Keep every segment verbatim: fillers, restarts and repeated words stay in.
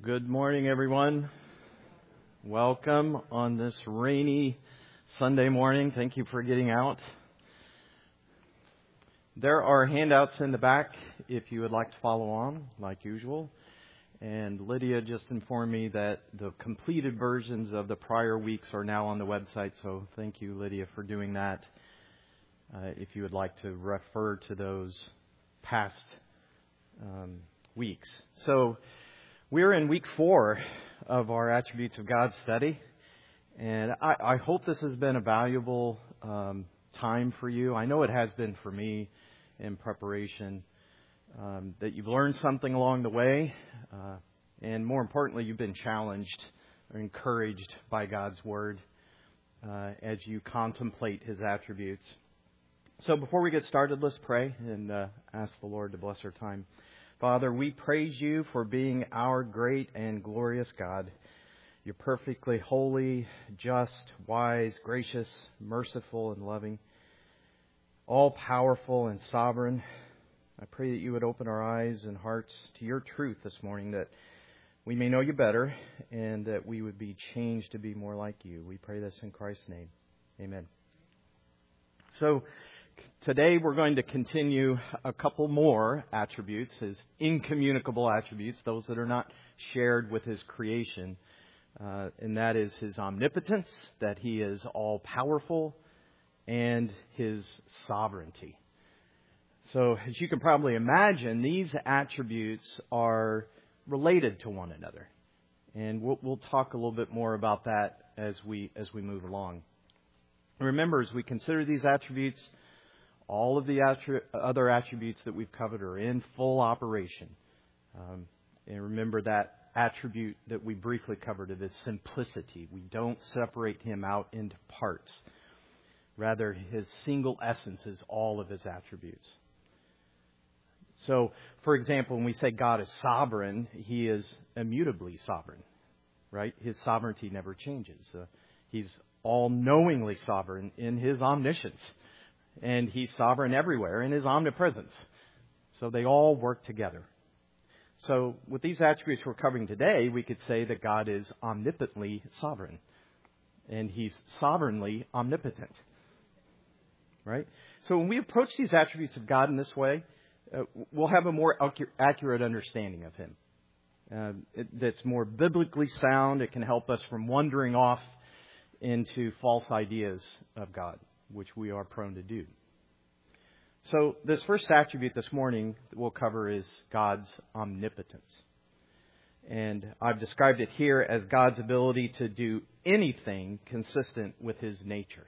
Good morning, everyone. Welcome on this rainy Sunday morning. Thank you for getting out. There are handouts in the back if you would like to follow on, like usual. And Lydia just informed me that the completed versions of the prior weeks are now on the website, so thank you, Lydia, for doing that. Uh, if you would like to refer to those past um, weeks. So we're in week four of our Attributes of God study, and I, I hope this has been a valuable um, time for you. I know it has been for me in preparation, um, that you've learned something along the way, uh, and more importantly, you've been challenged or encouraged by God's Word uh, as you contemplate His attributes. So before we get started, let's pray and uh, ask the Lord to bless our time. Father, we praise you for being our great and glorious God. You're perfectly holy, just, wise, gracious, merciful, and loving, all-powerful and sovereign. I pray that you would open our eyes and hearts to your truth this morning, that we may know you better and that we would be changed to be more like you. We pray this in Christ's name. Amen. So, today we're going to continue a couple more attributes, His incommunicable attributes, those that are not shared with His creation. Uh, and that is His omnipotence, that He is all-powerful, and His sovereignty. So, as you can probably imagine, these attributes are related to one another. And we'll, we'll talk a little bit more about that as we as we move along. Remember, as we consider these attributes, all of the attri- other attributes that we've covered are in full operation. Um, and remember that attribute that we briefly covered, it is simplicity. We don't separate Him out into parts. Rather, His single essence is all of His attributes. So, for example, when we say God is sovereign, He is immutably sovereign, right? His sovereignty never changes. Uh, he's all-knowingly sovereign in His omniscience. And He's sovereign everywhere in His omnipresence. So they all work together. So with these attributes we're covering today, we could say that God is omnipotently sovereign. And He's sovereignly omnipotent. Right? So when we approach these attributes of God in this way, uh, we'll have a more accurate understanding of Him. Uh, it, that's more biblically sound. It can help us from wandering off into false ideas of God, which we are prone to do. So this first attribute this morning that we'll cover is God's omnipotence. And I've described it here as God's ability to do anything consistent with His nature.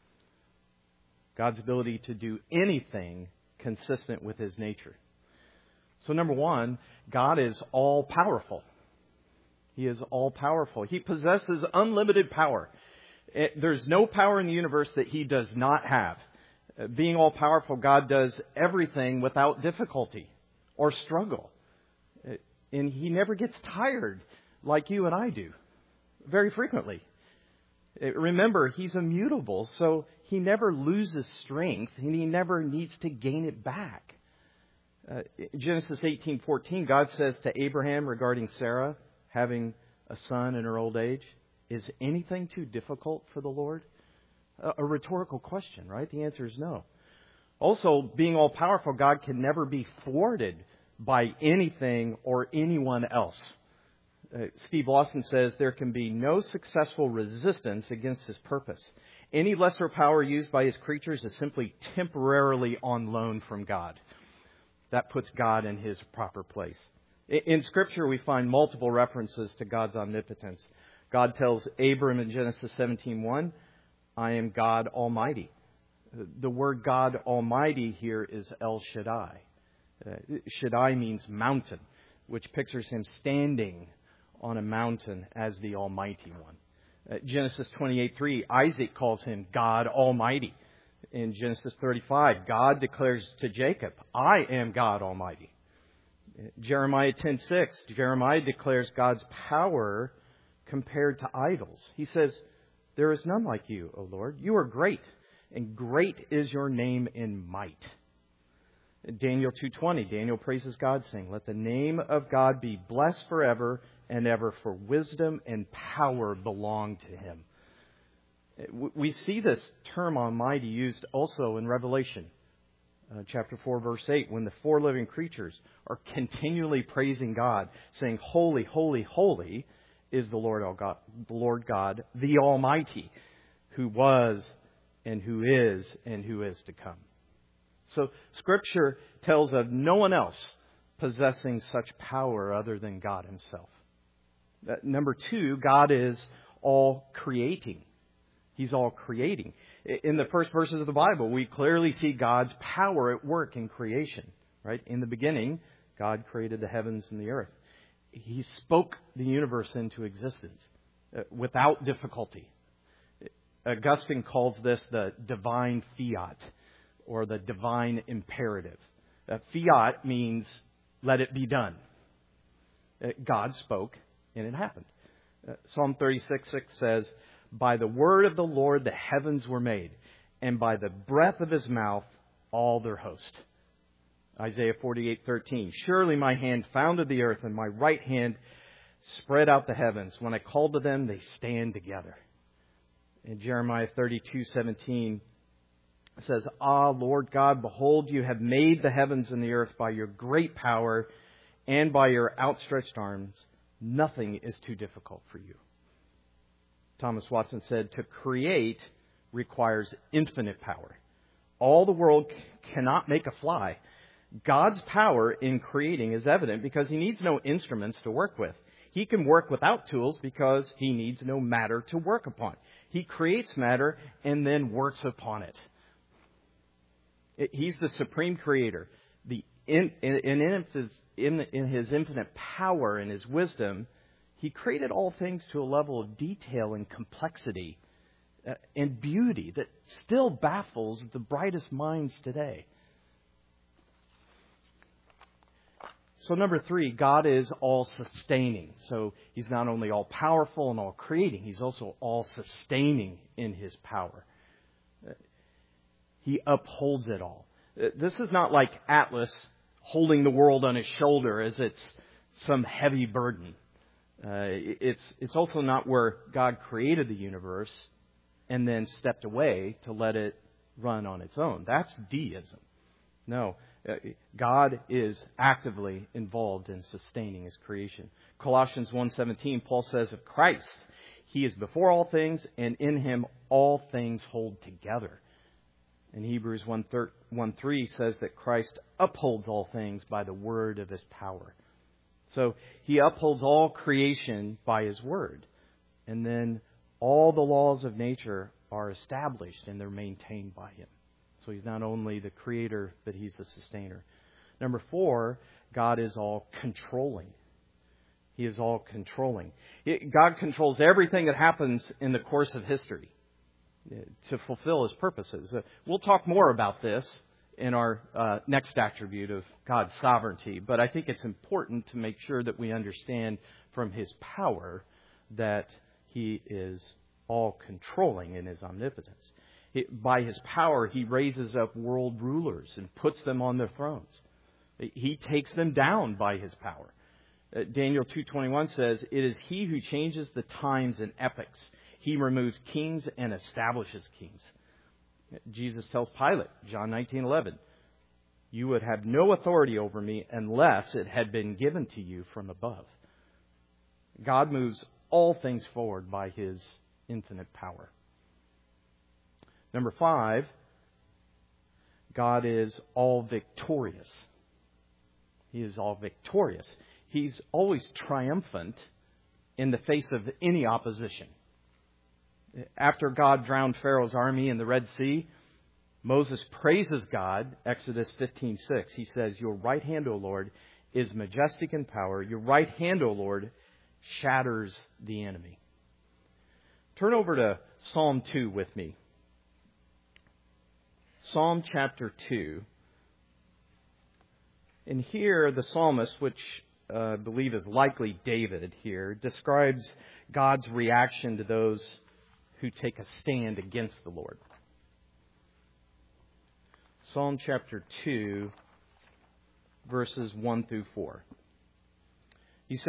God's ability to do anything consistent with His nature. So number one, God is all-powerful. He is all-powerful. He possesses unlimited power. It, there's no power in the universe that He does not have. Uh, being all-powerful, God does everything without difficulty or struggle. Uh, and He never gets tired like you and I do, very frequently. Uh, remember, He's immutable, so He never loses strength, and He never needs to gain it back. Uh, Genesis eighteen fourteen, God says to Abraham regarding Sarah having a son in her old age, is anything too difficult for the Lord? A, a rhetorical question, right? The answer is no. Also, being all-powerful, God can never be thwarted by anything or anyone else. Uh, Steve Lawson says there can be no successful resistance against His purpose. Any lesser power used by His creatures is simply temporarily on loan from God. That puts God in His proper place. In, in Scripture, we find multiple references to God's omnipotence. God tells Abram in Genesis seventeen one, I am God Almighty. The word God Almighty here is El Shaddai. Uh, Shaddai means mountain, which pictures Him standing on a mountain as the Almighty One. Uh, Genesis twenty-eight three, Isaac calls Him God Almighty. In Genesis thirty-five, God declares to Jacob, I am God Almighty. Jeremiah ten six, Jeremiah declares God's power compared to idols. He says, there is none like you, O Lord. You are great, and great is your name in might. Daniel two twenty, Daniel praises God, saying, let the name of God be blessed forever, and ever, for wisdom and power belong to Him. We see this term Almighty used also in Revelation uh, chapter four, verse eight, when the four living creatures are continually praising God, saying, "Holy, holy, holy is the Lord our God, the Lord God, the Almighty, who was and who is and who is to come." So Scripture tells of no one else possessing such power other than God Himself. Uh, number two, God is all creating. He's all creating. In the first verses of the Bible, we clearly see God's power at work in creation. Right? In the beginning, God created the heavens and the earth. He spoke the universe into existence uh, without difficulty. Augustine calls this the divine fiat, or the divine imperative. Uh, fiat means let it be done. Uh, God spoke, and it happened. Uh, Psalm thirty-six six says, "By the word of the Lord the heavens were made, and by the breath of His mouth all their host." Isaiah forty-eight thirteen, "Surely my hand founded the earth, and my right hand spread out the heavens. When I called to them, they stand together." In Jeremiah thirty-two seventeen, it says, "Ah, Lord God, behold, you have made the heavens and the earth by your great power and by your outstretched arms. Nothing is too difficult for you." Thomas Watson said, "To create requires infinite power. All the world cannot make a fly. God's power in creating is evident because He needs no instruments to work with. He can work without tools because He needs no matter to work upon. He creates matter and then works upon it." He's the supreme creator. The in, in, in, his, in, in His infinite power and His wisdom, He created all things to a level of detail and complexity uh, and beauty that still baffles the brightest minds today. So number three, God is all sustaining. So He's not only all powerful and all creating, He's also all sustaining in His power. He upholds it all. This is not like Atlas holding the world on his shoulder as it's some heavy burden. Uh, it's it's also not where God created the universe and then stepped away to let it run on its own. That's deism. No, uh, God is actively involved in sustaining His creation. Colossians one seventeen, Paul says of Christ, He is before all things, and in Him all things hold together. And Hebrews one three says that Christ upholds all things by the word of His power. So He upholds all creation by His word. And then all the laws of nature are established and they're maintained by Him. So He's not only the creator, but He's the sustainer. Number four, God is all controlling. He is all controlling. God controls everything that happens in the course of history to fulfill His purposes. We'll talk more about this in our uh, next attribute of God's sovereignty, but I think it's important to make sure that we understand from His power that He is all controlling in His omnipotence. It, by His power, He raises up world rulers and puts them on their thrones. He takes them down by His power. Uh, Daniel two twenty-one says, "It is He who changes the times and epochs. He removes kings and establishes kings." Jesus tells Pilate, John nineteen eleven, "You would have no authority over me unless it had been given to you from above." God moves all things forward by His infinite power. Number five, God is all victorious. He is all victorious. He's always triumphant in the face of any opposition. After God drowned Pharaoh's army in the Red Sea, Moses praises God, Exodus fifteen six. He says, "Your right hand, O Lord, is majestic in power. Your right hand, O Lord, shatters the enemy." Turn over to Psalm two with me. Psalm chapter two. And here the psalmist, which uh, I believe is likely David here, describes God's reaction to those who take a stand against the Lord. Psalm chapter two, verses one through four. He says,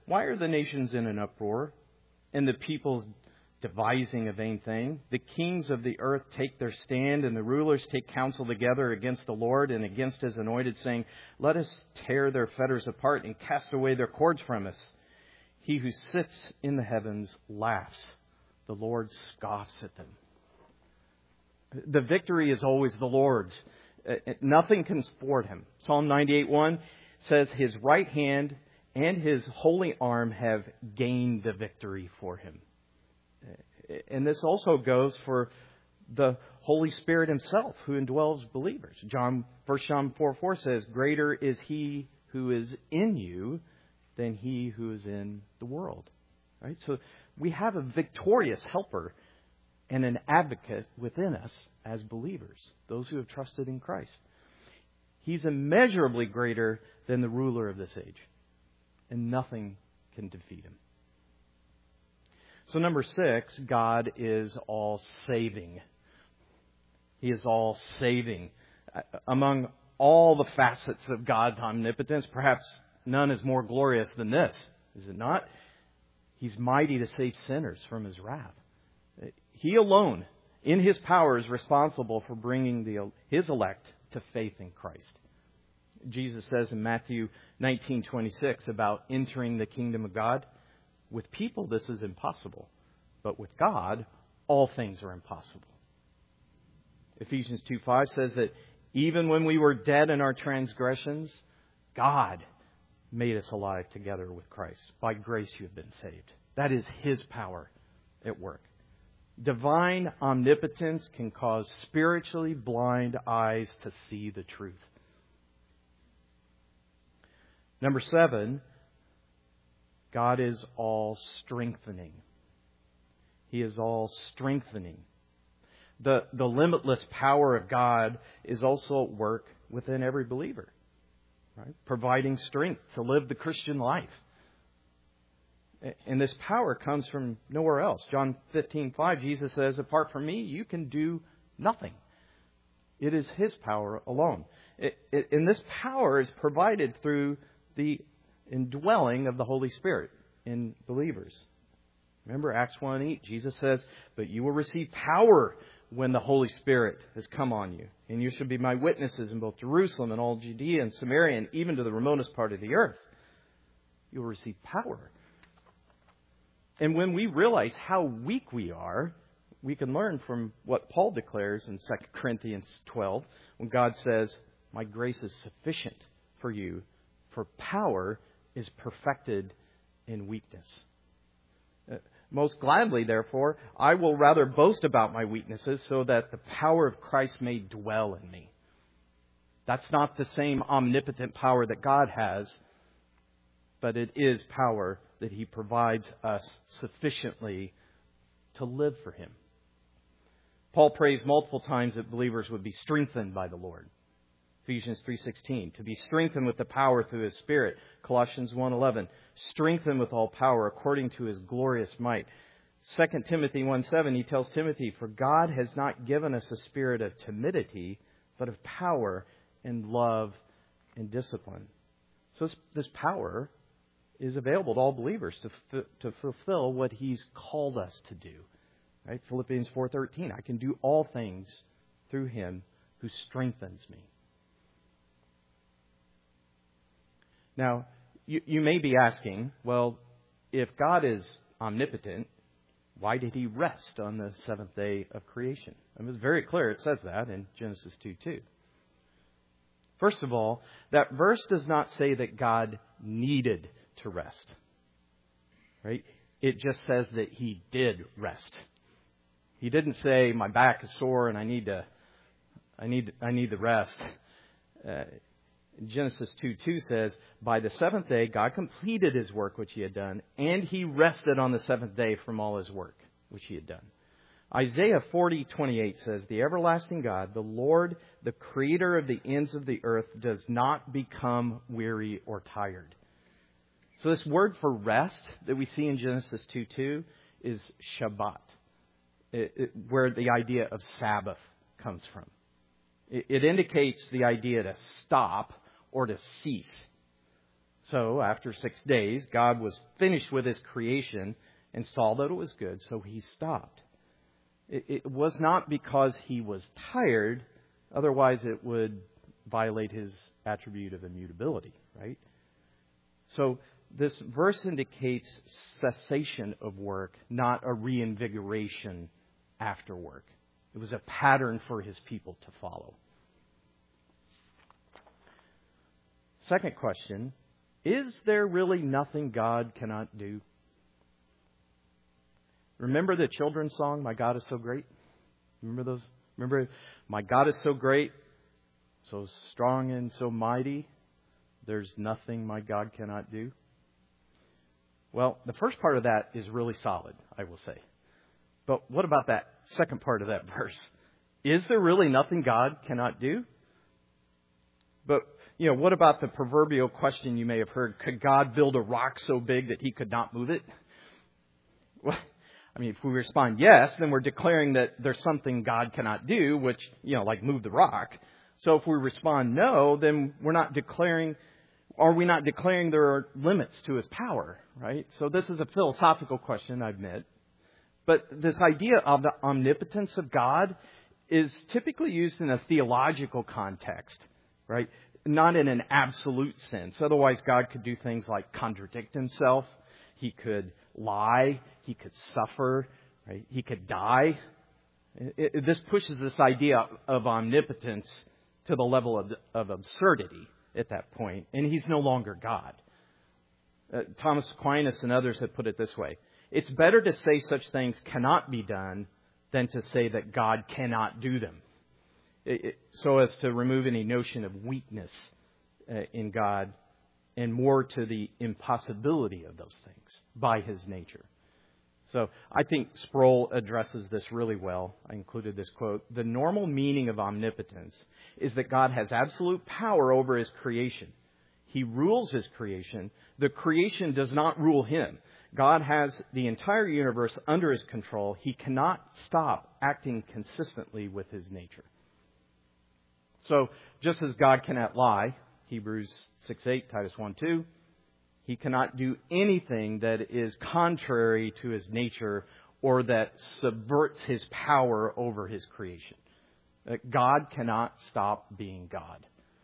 Why are the nations in an uproar, and the peoples devising a vain thing? The kings of the earth take their stand, and the rulers take counsel together against the Lord and against His anointed, saying, let us tear their fetters apart and cast away their cords from us. He who sits in the heavens laughs. The Lord scoffs at them. The victory is always the Lord's. Nothing can thwart Him. Psalm ninety-eight one says, His right hand and His holy arm have gained the victory for Him. And this also goes for the Holy Spirit Himself who indwells believers. John, First John four four says, greater is He who is in you than he who is in the world. Right? So we have a victorious helper and an advocate within us as believers, those who have trusted in Christ. He's immeasurably greater than the ruler of this age, and nothing can defeat Him. So number six, God is all saving. He is all saving. Among all the facets of God's omnipotence, perhaps none is more glorious than this, is it not? He's mighty to save sinners from His wrath. He alone, in His power, is responsible for bringing the, His elect to faith in Christ. Jesus says in Matthew nineteen twenty-six about entering the kingdom of God, with people this is impossible, but with God all things are impossible. Ephesians two five says that even when we were dead in our transgressions, God made us alive together with Christ. By grace you have been saved. That is His power at work. Divine omnipotence can cause spiritually blind eyes to see the truth. Number seven, God is all strengthening. He is all strengthening. The, the limitless power of God is also at work within every believer, right? Providing strength to live the Christian life. And this power comes from nowhere else. John fifteen five, Jesus says, apart from me, you can do nothing. It is His power alone. It, it, and this power is provided through the indwelling of the Holy Spirit in believers. Remember Acts one eight, Jesus says, but you will receive power when the Holy Spirit has come on you. And you shall be my witnesses in both Jerusalem and all Judea and Samaria and even to the remotest part of the earth. You will receive power. And when we realize how weak we are, we can learn from what Paul declares in Second Corinthians twelve, when God says, my grace is sufficient for you, for power is perfected in weakness. Uh, most gladly, therefore, I will rather boast about my weaknesses so that the power of Christ may dwell in me. That's not the same omnipotent power that God has, but it is power that He provides us sufficiently to live for Him. Paul prays multiple times that believers would be strengthened by the Lord. Ephesians three sixteen, to be strengthened with the power through His Spirit. Colossians one eleven, strengthened with all power according to His glorious might. Second Timothy one seven, he tells Timothy, for God has not given us a spirit of timidity, but of power and love and discipline. So this, this power is available to all believers to to fulfill what He's called us to do. Right? Philippians four thirteen, I can do all things through Him who strengthens me. Now, you, you may be asking, well, if God is omnipotent, why did He rest on the seventh day of creation? And it's very clear, it says that in Genesis two two. First of all, that verse does not say that God needed to rest. Right? It just says that He did rest. He didn't say my back is sore and I need to, I need, I need the rest. Uh, Genesis two two says, by the seventh day God completed His work which He had done, and He rested on the seventh day from all His work which He had done. Isaiah forty twenty-eight says, the everlasting God, the Lord, the creator of the ends of the earth, does not become weary or tired. So this word for rest that we see in Genesis two two is Shabbat, it, it, where the idea of Sabbath comes from. It, it indicates the idea to stop or to cease. So after six days, God was finished with his creation and saw that it was good, so he stopped. It, it was not because he was tired, otherwise it would violate his attribute of immutability, right? So this verse indicates cessation of work, not a reinvigoration after work. It was a pattern for his people to follow. Second question, is there really nothing God cannot do? Remember the children's song, My God is So Great? Remember those? Remember, My God is so great, so strong and so mighty, there's nothing my God cannot do. Well, the first part of that is really solid, I will say. But what about that second part of that verse? Is there really nothing God cannot do? But, you know, what about the proverbial question you may have heard, could God build a rock so big that he could not move it? Well, I mean, if we respond yes, then we're declaring that there's something God cannot do, which, you know, like move the rock. So if we respond no, then we're not declaring, are we not declaring there are limits to his power, right? So this is a philosophical question, I admit. But this idea of the omnipotence of God is typically used in a theological context, right? Not in an absolute sense. Otherwise, God could do things like contradict himself. He could lie. He could suffer. Right? He could die. It, it, this pushes this idea of omnipotence to the level of, of absurdity at that point. And he's no longer God. Uh, Thomas Aquinas and others have put it this way. It's better to say such things cannot be done than to say that God cannot do them. It, it, so as to remove any notion of weakness uh, in God and more to the impossibility of those things by his nature. So I think Sproul addresses this really well. I included this quote. The normal meaning of omnipotence is that God has absolute power over his creation. He rules his creation. The creation does not rule him. God has the entire universe under his control. He cannot stop acting consistently with his nature. So just as God cannot lie, Hebrews six eight, Titus one two, he cannot do anything that is contrary to his nature or that subverts his power over his creation. God cannot stop being God.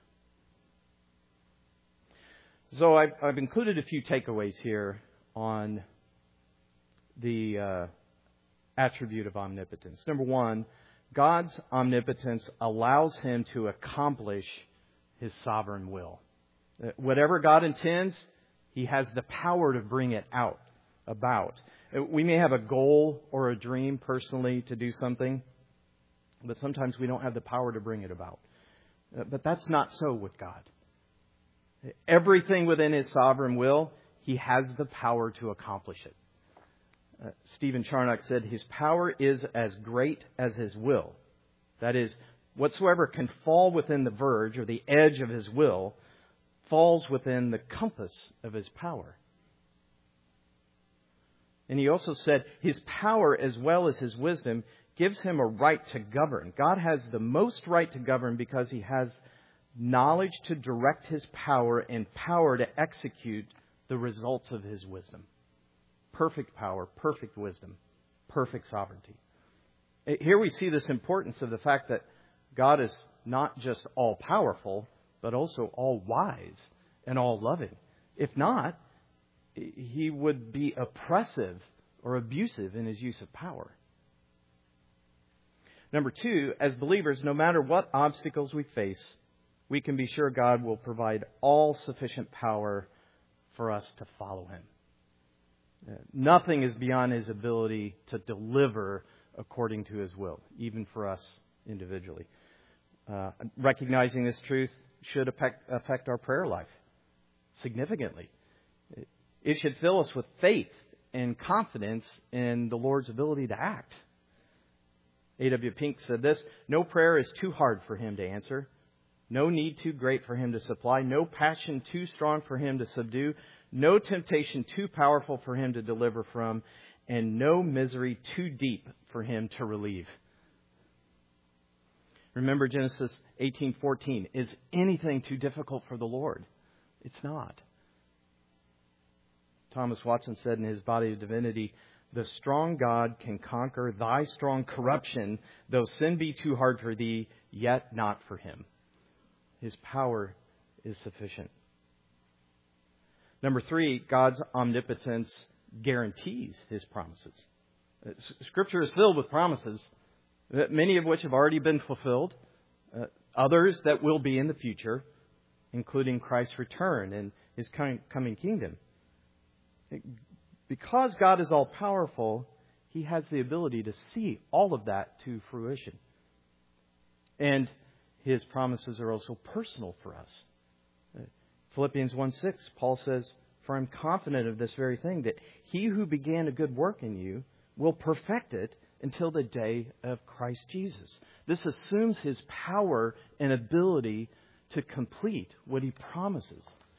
So I've, I've included a few takeaways here on the uh, attribute of omnipotence. Number one, God's omnipotence allows him to accomplish his sovereign will. Whatever God intends, he has the power to bring it out, about. We may have a goal or a dream personally to do something, but sometimes we don't have the power to bring it about. But that's not so with God. Everything within his sovereign will, he has the power to accomplish it. Uh, Stephen Charnock said, his power is as great as his will. That is, whatsoever can fall within the verge or the edge of his will falls within the compass of his power. And he also said, his power as well as his wisdom gives him a right to govern. God has the most right to govern because he has knowledge to direct his power and power to execute the results of his wisdom. Perfect power, perfect wisdom, perfect sovereignty. Here we see this importance of the fact that God is not just all-powerful, but also all-wise and all-loving. If not, he would be oppressive or abusive in his use of power. Number two, as believers, no matter what obstacles we face, we can be sure God will provide all sufficient power for us to follow him. Nothing is beyond his ability to deliver according to his will, even for us individually. Uh, recognizing this truth should affect, affect our prayer life significantly. It should fill us with faith and confidence in the Lord's ability to act. A W Pink said this, no prayer is too hard for him to answer. No need too great for him to supply. No passion too strong for him to subdue. No temptation too powerful for him to deliver from. And no misery too deep for him to relieve. Remember Genesis eighteen fourteen. Is anything too difficult for the Lord? It's not. Thomas Watson said in his Body of Divinity, "The strong God can conquer thy strong corruption, though sin be too hard for thee, yet not for him. His power is sufficient." Number three, God's omnipotence guarantees His promises. Scripture is filled with promises, many of which have already been fulfilled, uh, others that will be in the future, including Christ's return and His coming kingdom. Because God is all-powerful, He has the ability to see all of that to fruition. And His promises are also personal for us. Philippians one six, Paul says, "For I'm confident of this very thing, that He who began a good work in you will perfect it until the day of Christ Jesus." This assumes His power and ability to complete what He promises.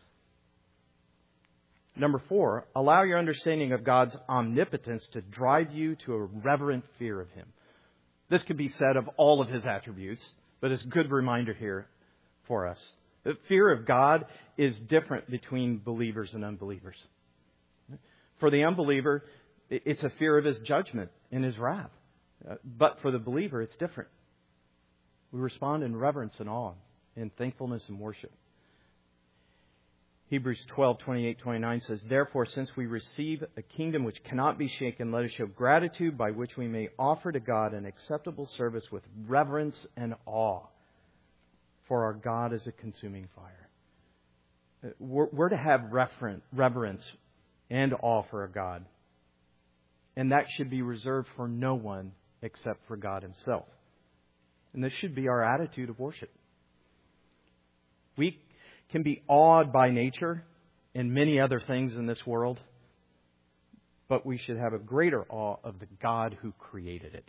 Number four, allow your understanding of God's omnipotence to drive you to a reverent fear of Him. This could be said of all of His attributes, but it's a good reminder here for us. The fear of God is different between believers and unbelievers. For the unbeliever, it's a fear of His judgment and His wrath. But for the believer, it's different. We respond in reverence and awe, in thankfulness and worship. Hebrews twelve, twenty-eight, twenty-nine says, "Therefore, since we receive a kingdom which cannot be shaken, let us show gratitude by which we may offer to God an acceptable service with reverence and awe. For our God is a consuming fire." We're, we're to have referen- reverence and awe for our God. And that should be reserved for no one except for God Himself. And this should be our attitude of worship. We can be awed by nature and many other things in this world, but we should have a greater awe of the God who created it.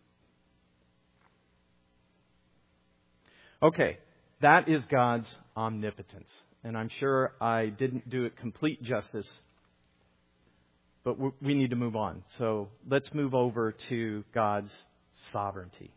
Okay, that is God's omnipotence. And I'm sure I didn't do it complete justice, but we need to move on. So let's move over to God's sovereignty.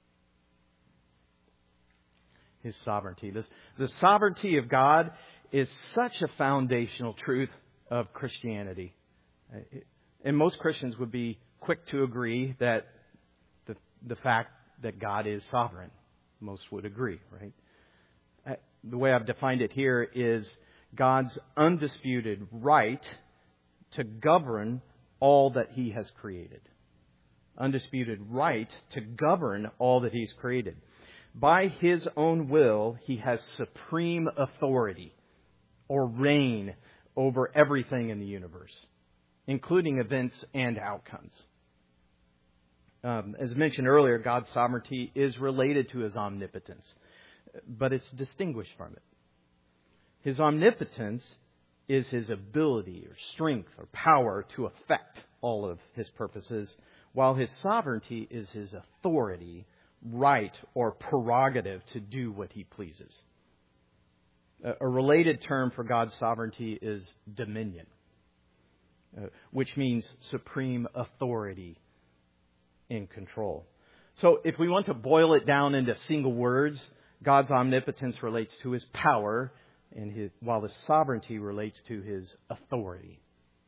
His sovereignty. This, the sovereignty of God is such a foundational truth of Christianity. And most Christians would be quick to agree that the, the fact that God is sovereign. Most would agree, right? The way I've defined it here is God's undisputed right to govern all that He has created. Undisputed right to govern all that He's created. By His own will, He has supreme authority or reign over everything in the universe, including events and outcomes. Um, as mentioned earlier, God's sovereignty is related to His omnipotence, but it's distinguished from it. His omnipotence is His ability or strength or power to effect all of His purposes, while His sovereignty is His authority, right, or prerogative to do what He pleases. A related term for God's sovereignty is dominion, uh, which means supreme authority in control. So if we want to boil it down into single words, God's omnipotence relates to His power, and his, while His sovereignty relates to His authority.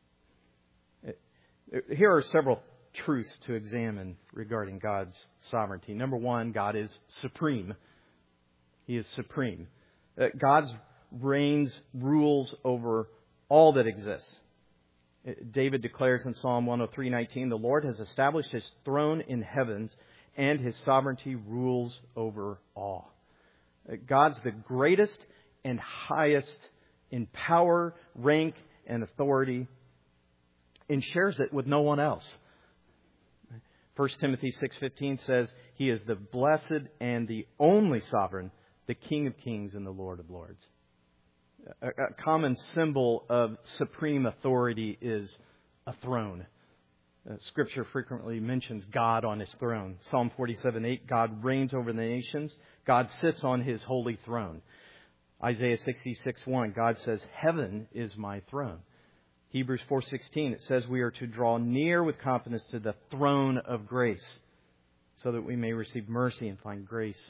Here are several truths to examine regarding God's sovereignty. Number one, God is supreme. He is supreme. God's reigns, rules over all that exists. David declares in Psalm one oh three nineteen, "The Lord has established His throne in heavens, and His sovereignty rules over all." God's the greatest and highest in power, rank, and authority, and shares it with no one else. First Timothy six fifteen says, "He is the blessed and the only sovereign, the King of kings and the Lord of lords." A, a common symbol of supreme authority is a throne. Uh, Scripture frequently mentions God on His throne. Psalm forty-seven eight, God reigns over the nations. God sits on His holy throne. Isaiah sixty-six one, God says, "Heaven is my throne." Hebrews four sixteen, it says we are to draw near with confidence to the throne of grace so that we may receive mercy and find grace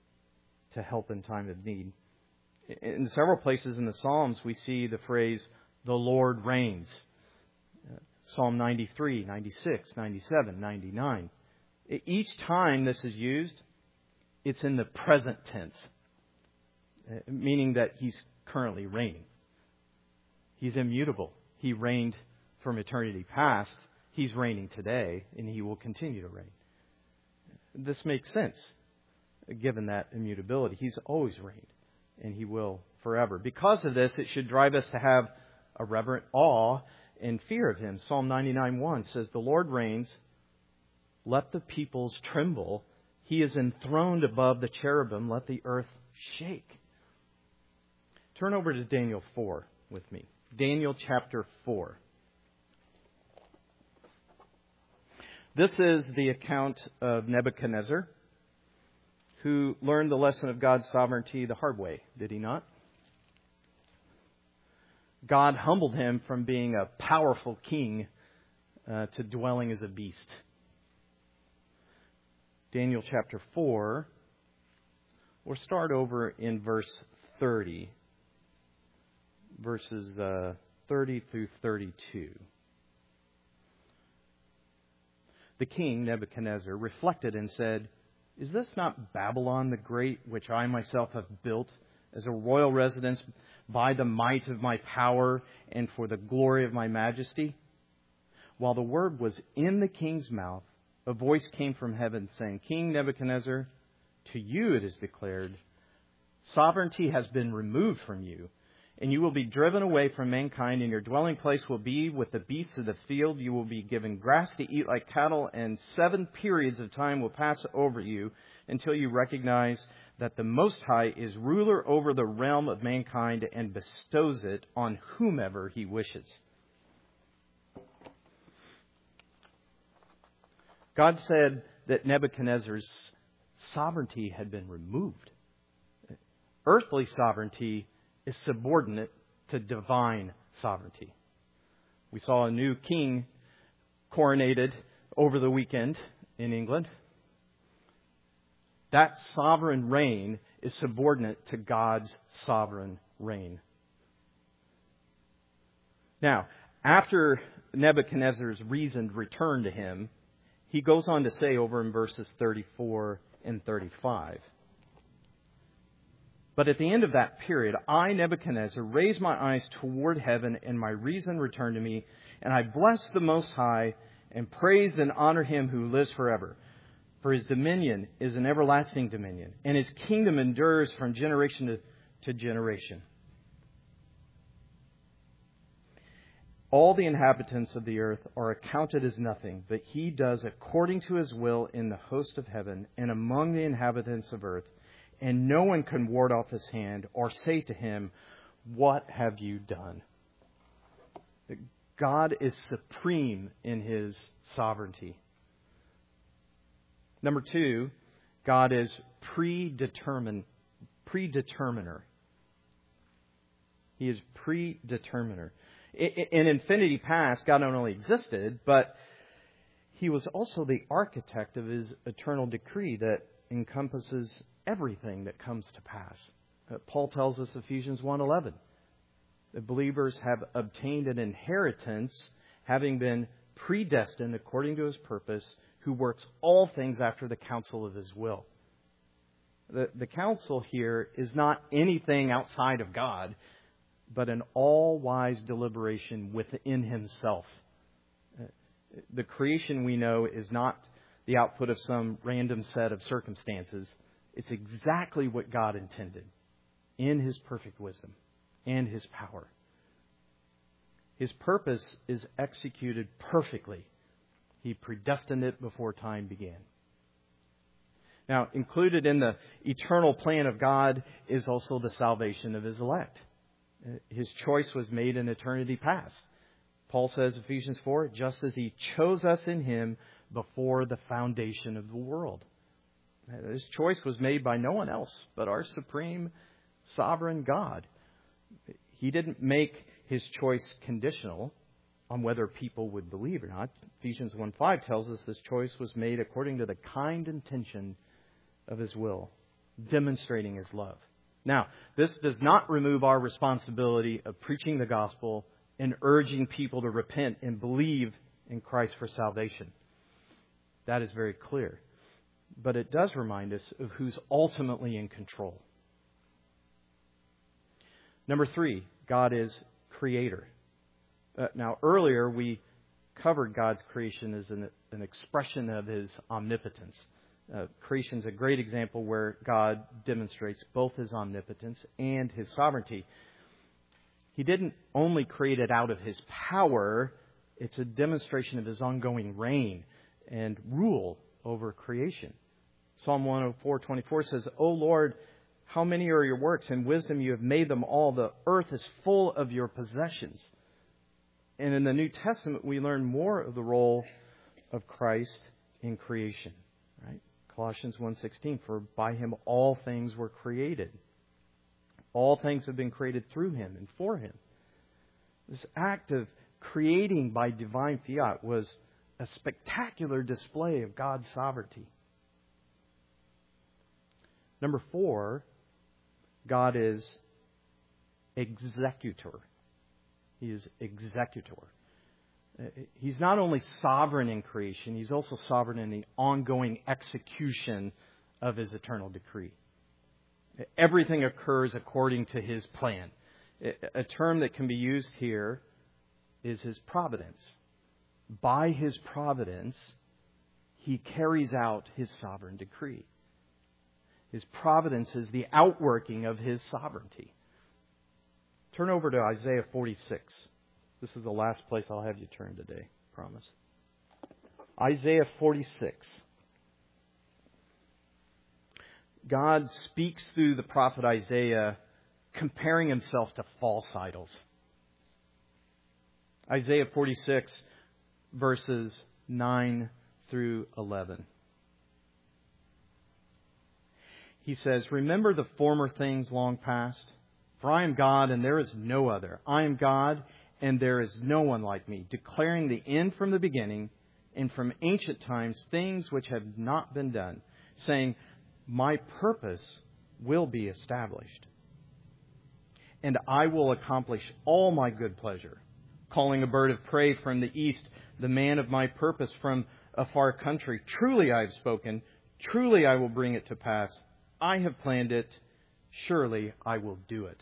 to help in time of need. In several places in the Psalms, we see the phrase, The Lord reigns. Psalm ninety-three, ninety-six, ninety-seven, ninety-nine. Each time this is used, it's in the present tense, meaning that He's currently reigning. He's immutable. He reigned from eternity past. He's reigning today, and He will continue to reign. This makes sense, given that immutability. He's always reigned, and He will forever. Because of this, it should drive us to have a reverent awe and fear of Him. Psalm ninety-nine one says, "The Lord reigns. Let the peoples tremble. He is enthroned above the cherubim. Let the earth shake." Turn over to Daniel four with me. Daniel chapter four. This is the account of Nebuchadnezzar, who learned the lesson of God's sovereignty the hard way, did he not? God humbled him from being a powerful king uh, to dwelling as a beast. Daniel chapter four, we'll start over in verse thirty, verses uh, thirty through thirty-two. The king, Nebuchadnezzar, reflected and said, "Is this not Babylon the Great, which I myself have built as a royal residence by the might of my power and for the glory of my majesty?" While the word was in the king's mouth, a voice came from heaven saying, "King Nebuchadnezzar, to you it is declared, sovereignty has been removed from you, and you will be driven away from mankind, and your dwelling place will be with the beasts of the field. You will be given grass to eat like cattle, and seven periods of time will pass over you until you recognize that the Most High is ruler over the realm of mankind and bestows it on whomever He wishes." God said that Nebuchadnezzar's sovereignty had been removed. Earthly sovereignty is subordinate to divine sovereignty. We saw a new king coronated over the weekend in England. That sovereign reign is subordinate to God's sovereign reign. Now, after Nebuchadnezzar's reasoned return to him, he goes on to say over in verses thirty-four and thirty-five, "But at the end of that period, I, Nebuchadnezzar, raised my eyes toward heaven, and my reason returned to me, and I blessed the Most High, and praised and honored Him who lives forever. For His dominion is an everlasting dominion, and His kingdom endures from generation to, to generation. All the inhabitants of the earth are accounted as nothing, but He does according to His will in the host of heaven and among the inhabitants of earth. And no one can ward off His hand or say to Him, 'What have you done?'" God is supreme in His sovereignty. Number two, God is predetermined, predeterminer. He is predeterminer. In infinity past, God not only existed, but He was also the architect of His eternal decree that encompasses everything that comes to pass. Uh, Paul tells us, Ephesians one eleven, that believers have obtained an inheritance, having been predestined according to His purpose, who works all things after the counsel of His will. The, the counsel here is not anything outside of God, but an all-wise deliberation within Himself. Uh, the creation we know is not the output of some random set of circumstances. It's exactly what God intended in His perfect wisdom and His power. His purpose is executed perfectly. He predestined it before time began. Now, included in the eternal plan of God is also the salvation of His elect. His choice was made in eternity past. Paul says, Ephesians four, just as He chose us in Him before the foundation of the world. This choice was made by no one else but our supreme sovereign God. He didn't make His choice conditional on whether people would believe or not. Ephesians one five tells us this choice was made according to the kind intention of His will, demonstrating His love. Now, this does not remove our responsibility of preaching the gospel and urging people to repent and believe in Christ for salvation. That is very clear. But it does remind us of who's ultimately in control. Number three, God is creator. Uh, now, earlier we covered God's creation as an, an expression of His omnipotence. Uh, creation is a great example where God demonstrates both His omnipotence and His sovereignty. He didn't only create it out of His power. It's a demonstration of His ongoing reign and rule over creation. Psalm one oh four twenty-four says, O Lord, how many are your works? In wisdom you have made them all. The earth is full of your possessions. And in the New Testament, we learn more of the role of Christ in creation. Right? Colossians one sixteen, for by Him all things were created. All things have been created through Him and for Him. This act of creating by divine fiat was a spectacular display of God's sovereignty. Number four, God is executor. He is executor. He's not only sovereign in creation, He's also sovereign in the ongoing execution of His eternal decree. Everything occurs according to His plan. A term that can be used here is His providence. By His providence, He carries out His sovereign decree. His providence is the outworking of His sovereignty. Turn over to Isaiah forty-six. This is the last place I'll have you turn today, promise. Isaiah forty-six. God speaks through the prophet Isaiah, comparing Himself to false idols. Isaiah forty-six, verses nine through eleven. He says, remember the former things long past, for I am God and there is no other. I am God and there is no one like me, declaring the end from the beginning and from ancient times things which have not been done, saying, my purpose will be established, and I will accomplish all my good pleasure, calling a bird of prey from the east, the man of my purpose from a far country. Truly I have spoken, truly I will bring it to pass. I have planned it, surely I will do it.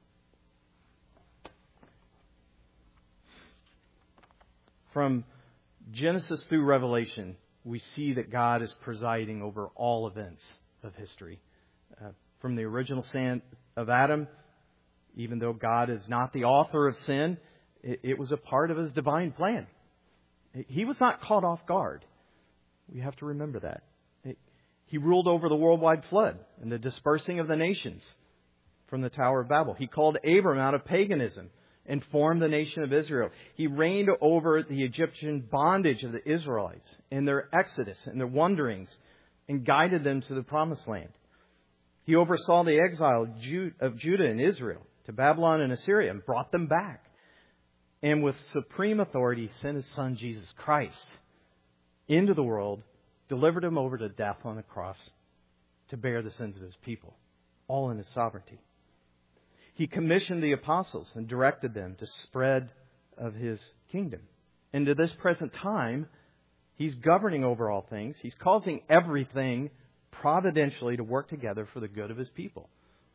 From Genesis through Revelation, we see that God is presiding over all events of history. Uh, from the original sin of Adam, even though God is not the author of sin, it, it was a part of His divine plan. He was not caught off guard. We have to remember that. It, he ruled over the worldwide flood and the dispersing of the nations from the Tower of Babel. He called Abram out of paganism and formed the nation of Israel. He reigned over the Egyptian bondage of the Israelites in their exodus and their wanderings and guided them to the promised land. He oversaw the exile of Judah and Israel to Babylon and Assyria and brought them back. And with supreme authority, sent His Son, Jesus Christ, into the world, delivered Him over to death on the cross to bear the sins of His people, all in His sovereignty. He commissioned the apostles and directed them to spread of His kingdom. And to this present time, He's governing over all things. He's causing everything providentially to work together for the good of His people.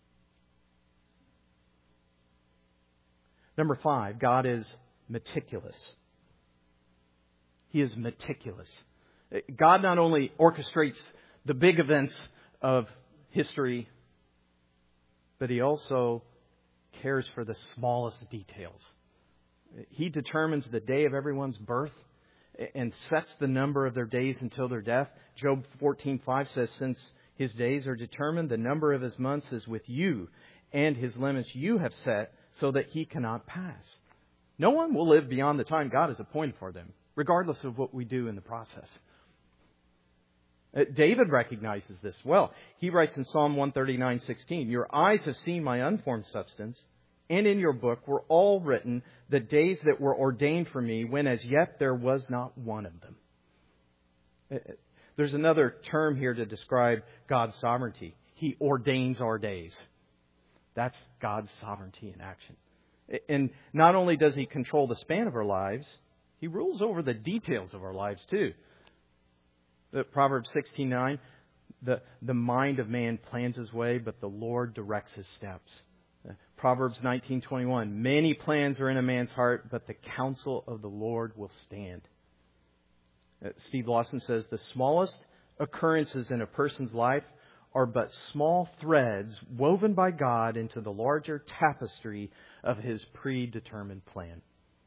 Number five, God is meticulous. He is meticulous. God not only orchestrates the big events of history, but He also cares for the smallest details. He determines the day of everyone's birth and sets the number of their days until their death. Job fourteen five says, since His days are determined, the number of His months is with you, and His limits you have set, so that He cannot pass. No one will live beyond the time God has appointed for them, regardless of what we do in the process. David recognizes this well. He writes in Psalm one thirty-nine sixteen, your eyes have seen my unformed substance, and in your book were all written the days that were ordained for me, when as yet there was not one of them. There's another term here to describe God's sovereignty. He ordains our days. That's God's sovereignty in action. And not only does He control the span of our lives, He rules over the details of our lives too. The Proverbs sixteen nine, the, the mind of man plans his way, but the Lord directs his steps. Proverbs nineteen twenty-one, many plans are in a man's heart, but the counsel of the Lord will stand. Steve Lawson says, the smallest occurrences in a person's life are but small threads woven by God into the larger tapestry of His predetermined plan.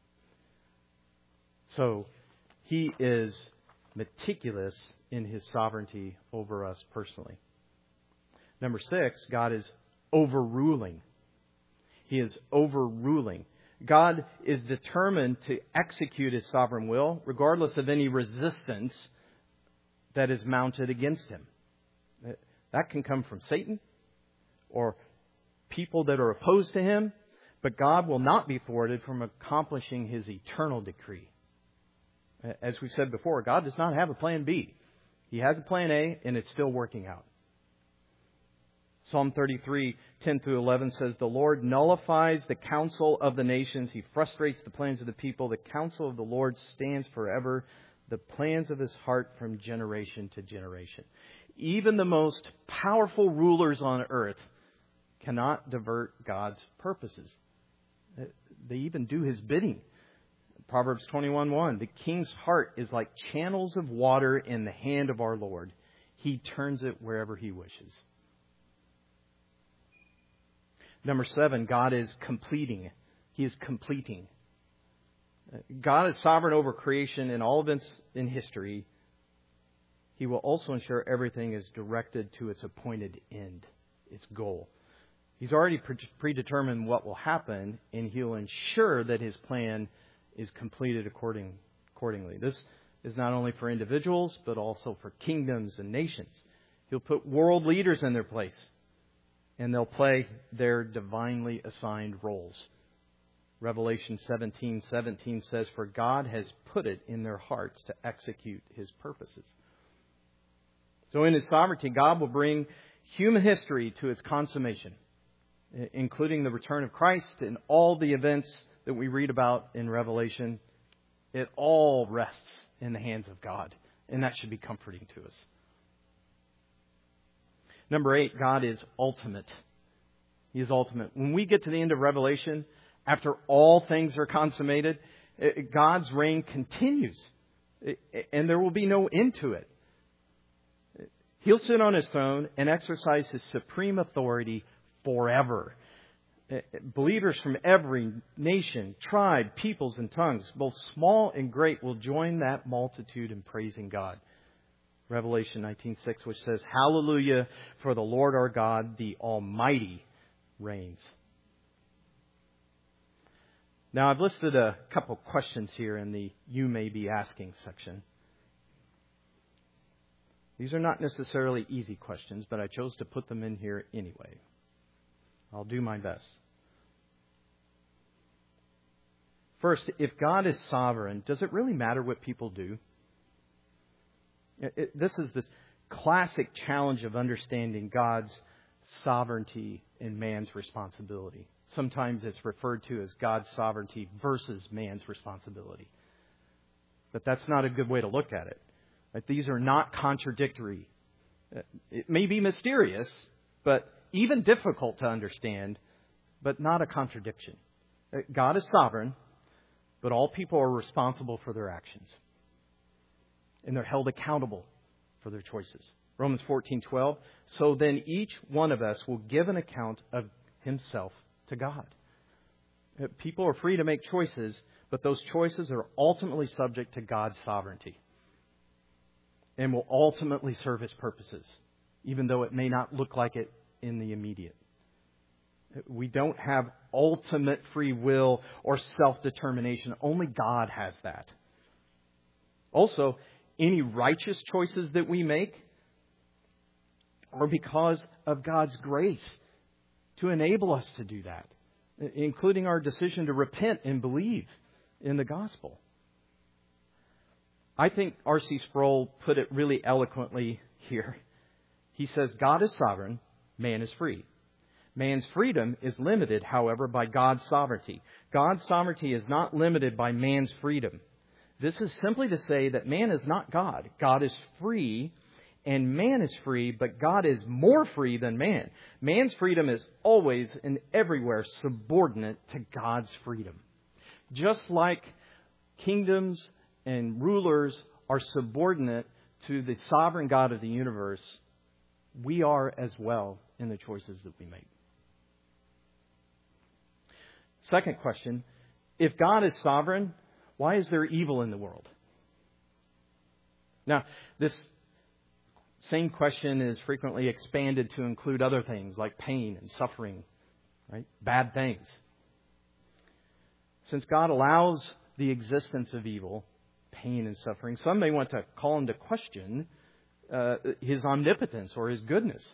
So, He is meticulous in His sovereignty over us personally. Number six, God is overruling. He is overruling. God is determined to execute His sovereign will, regardless of any resistance that is mounted against Him. That can come from Satan or people that are opposed to Him, but God will not be thwarted from accomplishing His eternal decree. As we said before, God does not have a plan B. He has a plan A, and it's still working out. Psalm thirty-three, ten through eleven says, the Lord nullifies the counsel of the nations. He frustrates the plans of the people. The counsel of the Lord stands forever, the plans of His heart from generation to generation. Even the most powerful rulers on earth cannot divert God's purposes. They even do His bidding. Proverbs twenty-one one, the king's heart is like channels of water in the hand of our Lord. He turns it wherever He wishes. Number seven, God is completing. He is completing. God is sovereign over creation and all events in history. He will also ensure everything is directed to its appointed end, its goal. He's already predetermined what will happen, and He'll ensure that His plan is completed according, accordingly. This is not only for individuals, but also for kingdoms and nations. He'll put world leaders in their place, and they'll play their divinely assigned roles. Revelation seventeen seventeen says, for God has put it in their hearts to execute His purposes. So in His sovereignty, God will bring human history to its consummation, including the return of Christ and all the events that we read about in Revelation. It all rests in the hands of God, and that should be comforting to us. Number eight, God is ultimate. He is ultimate. When we get to the end of Revelation, after all things are consummated, God's reign continues, and there will be no end to it. He'll sit on His throne and exercise His supreme authority forever. Believers from every nation, tribe, peoples, and tongues, both small and great, will join that multitude in praising God. Revelation nineteen six, which says, hallelujah, for the Lord our God, the Almighty, reigns. Now, I've listed a couple questions here in the You May Be Asking section. These are not necessarily easy questions, but I chose to put them in here anyway. I'll do my best. First, if God is sovereign, does it really matter what people do? It, it, this is this classic challenge of understanding God's sovereignty and man's responsibility. Sometimes it's referred to as God's sovereignty versus man's responsibility. But that's not a good way to look at it. Like, these are not contradictory. It may be mysterious, but even difficult to understand, but not a contradiction. God is sovereign, but all people are responsible for their actions. And they're held accountable for their choices. Romans fourteen twelve, so then each one of us will give an account of himself to God. People are free to make choices, but those choices are ultimately subject to God's sovereignty and will ultimately serve His purposes, even though it may not look like it in the immediate. We don't have ultimate free will or self-determination. Only God has that. Also, any righteous choices that we make are because of God's grace to enable us to do that, including our decision to repent and believe in the gospel. I think R C Sproul put it really eloquently here. He says, God is sovereign, man is free. Man's freedom is limited, however, by God's sovereignty. God's sovereignty is not limited by man's freedom. This is simply to say that man is not God. God is free, and man is free, but God is more free than man. Man's freedom is always and everywhere subordinate to God's freedom. Just like kingdoms and rulers are subordinate to the sovereign God of the universe, we are as well in the choices that we make. Second question, if God is sovereign, why is there evil in the world? Now, this same question is frequently expanded to include other things like pain and suffering, right? Bad things. Since God allows the existence of evil, pain and suffering, some may want to call into question uh, His omnipotence or His goodness.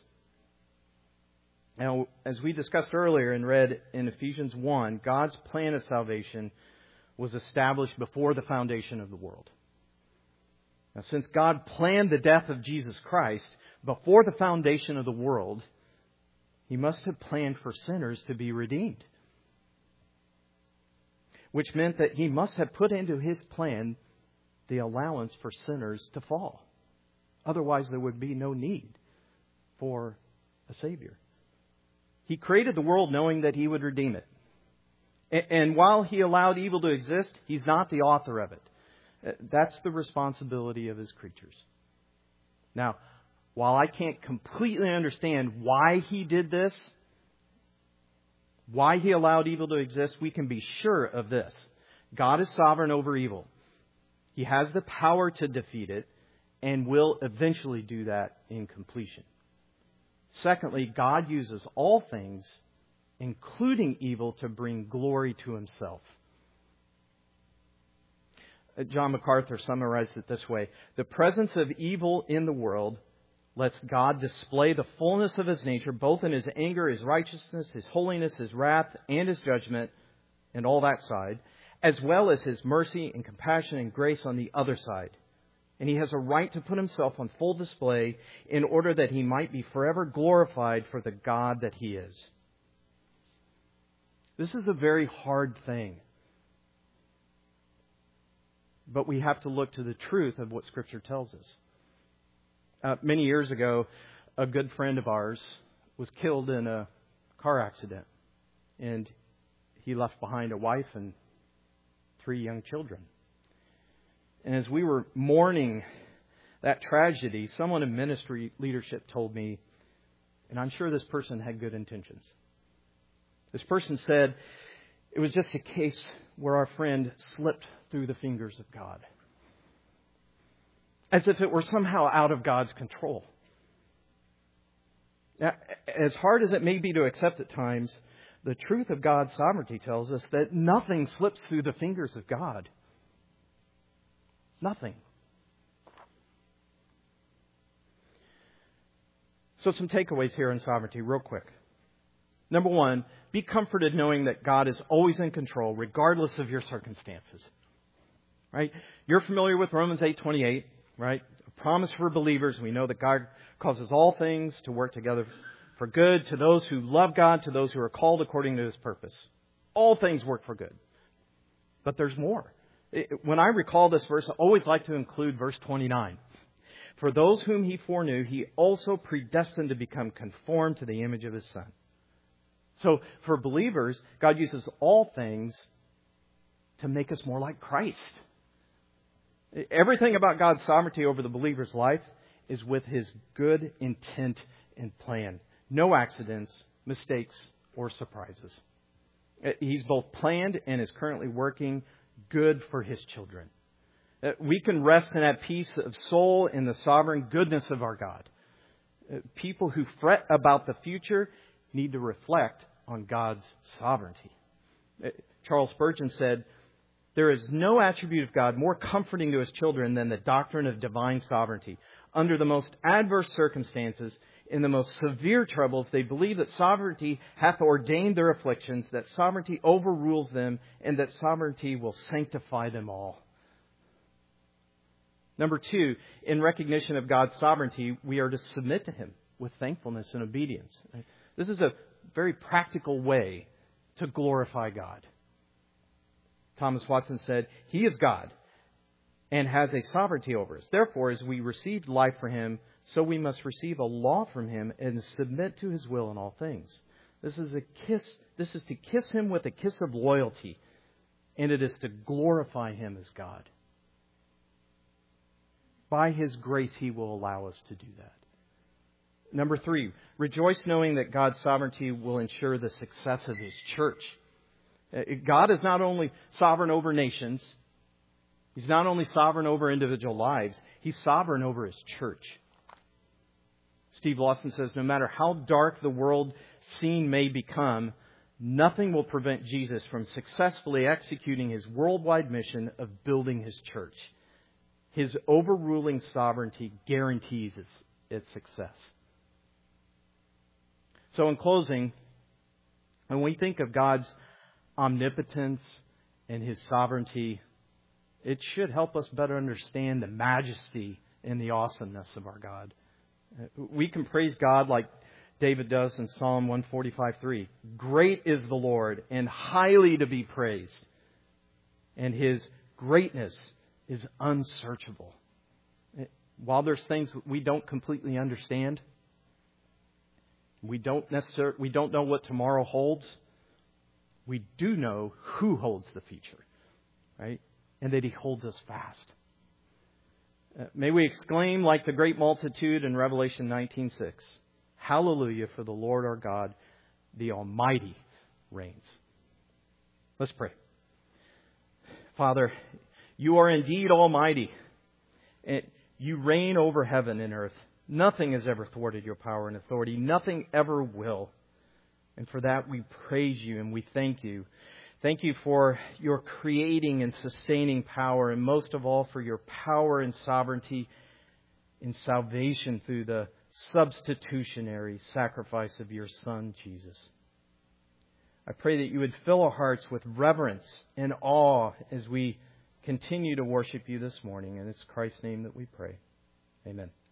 Now, as we discussed earlier and read in Ephesians one, God's plan of salvation was established before the foundation of the world. Now, since God planned the death of Jesus Christ before the foundation of the world, He must have planned for sinners to be redeemed. Which meant that He must have put into His plan the allowance for sinners to fall. Otherwise, there would be no need for a Savior. He created the world knowing that He would redeem it. And while He allowed evil to exist, He's not the author of it. That's the responsibility of His creatures. Now, while I can't completely understand why He did this, why He allowed evil to exist, we can be sure of this. God is sovereign over evil. He has the power to defeat it and will eventually do that in completion. Secondly, God uses all things, including evil, to bring glory to Himself. John MacArthur summarized it this way: the presence of evil in the world lets God display the fullness of His nature, both in His anger, His righteousness, His holiness, His wrath, and His judgment, and all that side, as well as His mercy and compassion and grace on the other side. And He has a right to put Himself on full display in order that He might be forever glorified for the God that He is. This is a very hard thing. But we have to look to the truth of what Scripture tells us. Uh, many years ago, a good friend of ours was killed in a car accident. And he left behind a wife and three young children. And as we were mourning that tragedy, someone in ministry leadership told me, and I'm sure this person had good intentions. This person said, it was just a case where our friend slipped through the fingers of God. As if it were somehow out of God's control. Now, as hard as it may be to accept at times, the truth of God's sovereignty tells us that nothing slips through the fingers of God. Nothing. So some takeaways here on sovereignty real quick. Number one, be comforted knowing that God is always in control regardless of your circumstances. Right? You're familiar with Romans eight twenty-eight, right? A promise for believers. We know that God causes all things to work together for good to those who love God, to those who are called according to His purpose. All things work for good. But there's more. When I recall this verse, I always like to include verse twenty-nine. For those whom He foreknew, He also predestined to become conformed to the image of His Son. So for believers, God uses all things to make us more like Christ. Everything about God's sovereignty over the believer's life is with His good intent and plan. No accidents, mistakes, or surprises. He's both planned and is currently working good for His children. We can rest in that peace of soul in the sovereign goodness of our God. People who fret about the future need to reflect on God's sovereignty. Charles Spurgeon said, there is no attribute of God more comforting to His children than the doctrine of divine sovereignty. Under the most adverse circumstances, in the most severe troubles, they believe that sovereignty hath ordained their afflictions, that sovereignty overrules them, and that sovereignty will sanctify them all. Number two, in recognition of God's sovereignty, we are to submit to Him with thankfulness and obedience. This is a very practical way to glorify God. Thomas Watson said, He is God and has a sovereignty over us. Therefore, as we received life from Him, so we must receive a law from Him and submit to His will in all things. This is a kiss. This is to kiss Him with a kiss of loyalty, and it is to glorify Him as God. By His grace, He will allow us to do that. Number three, rejoice knowing that God's sovereignty will ensure the success of His church. God is not only sovereign over nations. He's not only sovereign over individual lives. He's sovereign over His church. Steve Lawson says, no matter how dark the world scene may become, nothing will prevent Jesus from successfully executing His worldwide mission of building His church. His overruling sovereignty guarantees its, its success. So in closing, when we think of God's omnipotence and His sovereignty, it should help us better understand the majesty and the awesomeness of our God. We can praise God like David does in Psalm one forty-five three. Great is the Lord and highly to be praised, and His greatness is unsearchable. While there's things we don't completely understand, we don't necessarily we don't know what tomorrow holds, we do know who holds the future, right? And that He holds us fast. Uh, may we exclaim like the great multitude in Revelation nineteen six, Hallelujah, for the Lord our God, the Almighty reigns. Let's pray. Father, You are indeed almighty. And You reign over heaven and earth. Nothing has ever thwarted Your power and authority. Nothing ever will. And for that we praise You and we thank You. Thank You for Your creating and sustaining power, and most of all for Your power and sovereignty in salvation through the substitutionary sacrifice of Your Son, Jesus. I pray that You would fill our hearts with reverence and awe as we continue to worship You this morning. And it's Christ's name that we pray. Amen.